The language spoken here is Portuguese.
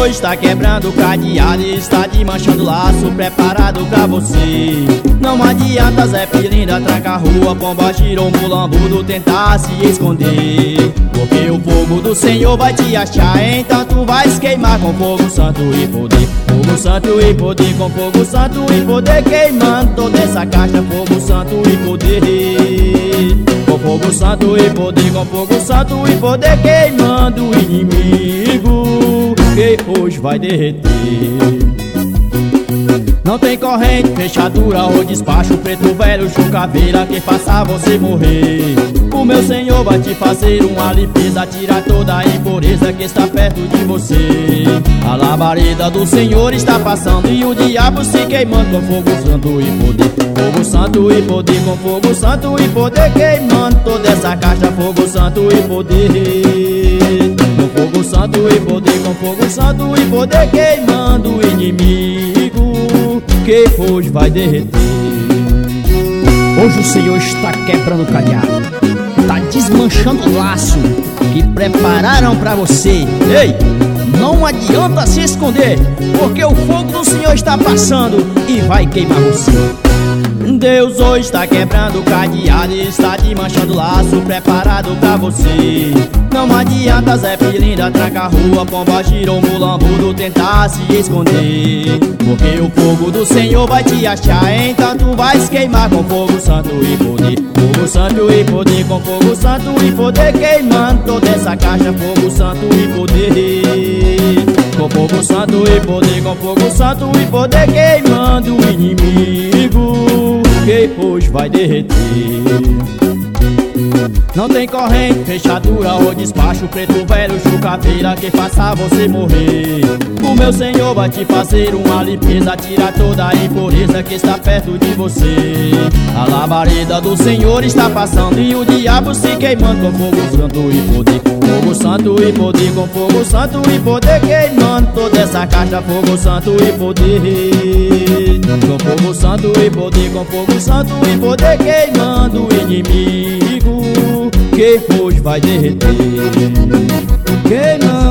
hoje está quebrando o cadeado e está desmanchando o laço preparado pra você. Não adianta Zé Pilintra trancar a rua, pomba girou, mulambudo tentar se esconder, porque o fogo do Senhor vai te achar, então tu vais queimar com fogo santo e poder. Fogo santo e poder, com fogo santo e poder, queimando toda essa caixa, fogo santo e poder. Com fogo santo e poder, com fogo santo e poder, queimando o inimigo que hoje vai derreter. Não tem corrente, fechadura ou despacho, preto velho, chucaveira que faça você morrer. O meu Senhor vai te fazer uma limpeza, tirar toda a impureza que está perto de você. A labareda do Senhor está passando e o diabo se queimando com fogo santo e poder. Fogo santo e poder, com fogo santo e poder, queimando toda essa caixa, fogo santo e poder. Com fogo santo e poder, com fogo santo e poder, queimando o inimigo que hoje vai derreter. Hoje o Senhor está quebrando o cadeado, está desmanchando o laço que prepararam pra você. Ei, não adianta se esconder, porque o fogo do Senhor está passando e vai queimar você. Deus hoje está quebrando o cadeado e está desmanchando o laço preparado pra você. Não adianta Zé Pilintra trancar a rua, pomba girou, mulambudo tentar se esconder, porque o fogo do Senhor vai te achar, então tu vais queimar com fogo santo e poder. Fogo santo e poder, com fogo santo e poder, queimando toda essa caixa, fogo santo e poder. Com fogo santo e poder, com fogo santo e poder, queimando o inimigo que hoje vai derreter. Não tem corrente, fechadura ou despacho, preto velho, chucaveira que faça você morrer. O meu Senhor vai te fazer uma limpeza, tirar toda a impureza que está perto de você. A labareda do Senhor está passando e o diabo se queimando com fogo santo e poder. Fogo santo e poder, com fogo santo e poder, queimando toda essa caixa, fogo santo e poder. Com fogo santo e poder, com fogo santo e poder, queimando o inimigo que hoje vai derreter. Queimando